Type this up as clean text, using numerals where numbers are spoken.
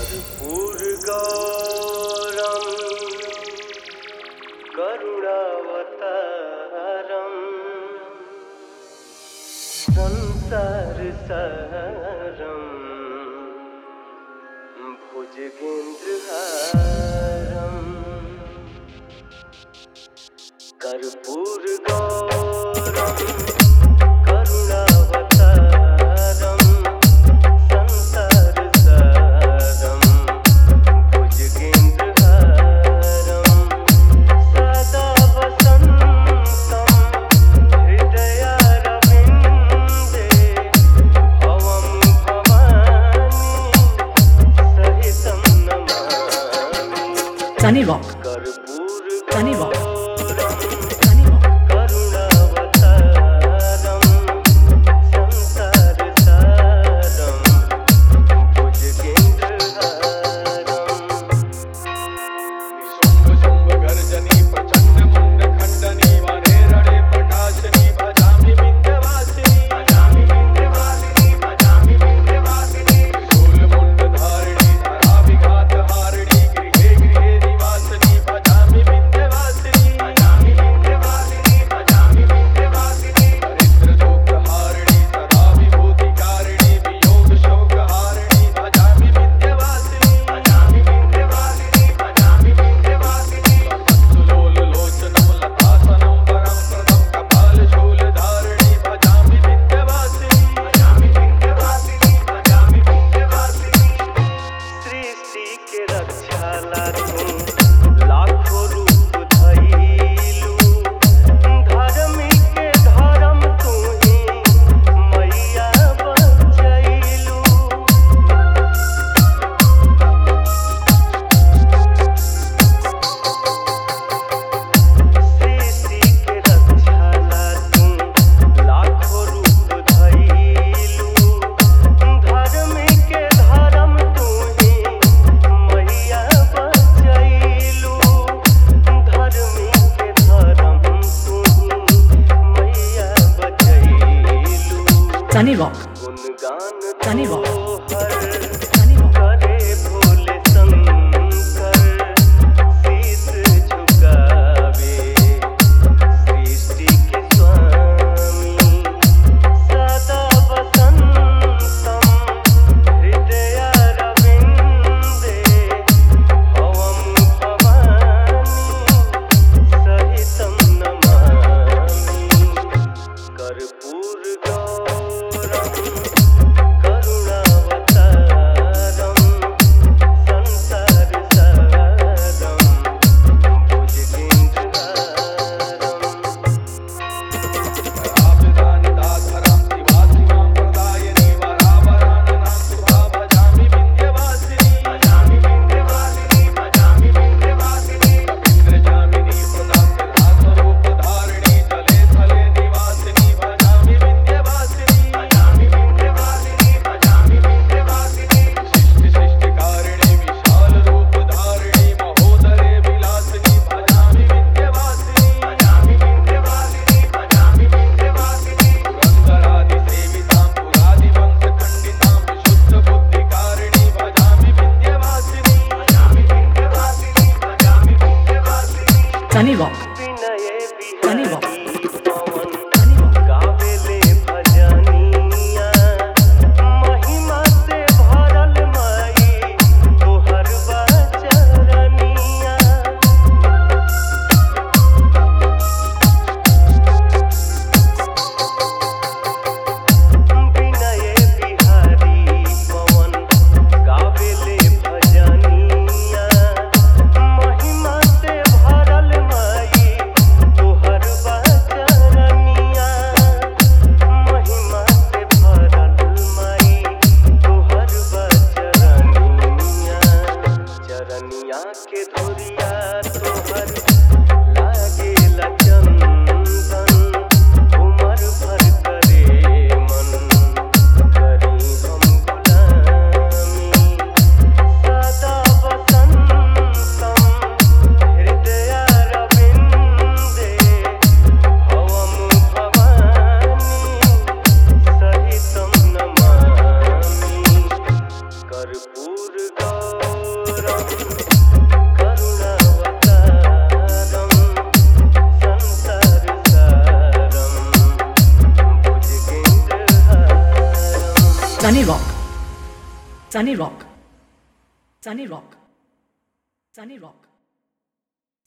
कर्पूरगौरं करुणावतारं संसारसारं भुजगेन्द्रहारं कर्पूरगौरं करुणावतारं संसारसारं भुजगेन्द्रहारं सदा वसन्तं हृदयारविन्दे भवं भवानी सहितं Namami. Sunny Rock. Sunny Rock. Sunny Rock. Sunny Rock. Sunny Rock. करे भोले शंकर शीश झुकावे सृष्टि के स्वामी सदा वसन्तं हृदयारविन्दे भवं भवानी सहितं Namami. कर्पूरगौरं करुणावतारं संसारसारं Sunny Rock. Sunny Rock. गावेले भजनिया महिमा से भरल माई तोहर बचरनिया विनय बिहारी पवन गावेले भजनिया महिमा से भरल माई Sunny Rock. Sunny Rock. Sunny Rock. Sunny Rock.